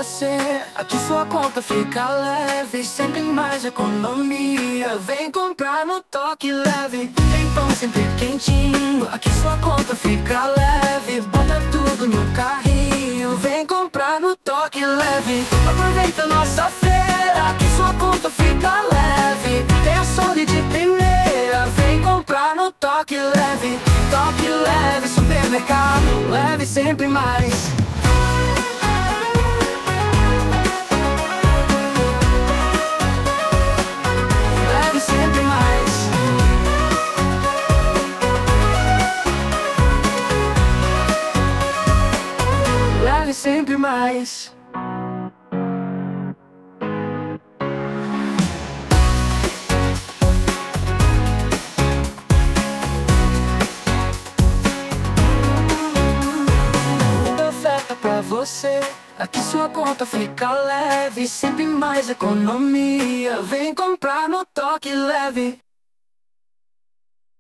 você, aqui sua conta fica leve, sempre mais economia. Vem comprar no Toque Leve, tem pão sempre quentinho, aqui sua conta fica leve. Bota tudo no carrinho, vem comprar no Toque Leve. Aproveita nossa feira, aqui sua conta fica leve. Tem açougue de primeira, vem comprar no Toque Leve. Toque Leve, supermercado, leve sempre mais. Leve sempre mais. Leve sempre mais. Oferta pra você, aqui sua conta fica leve, sempre mais economia. Vem comprar no Toque Leve.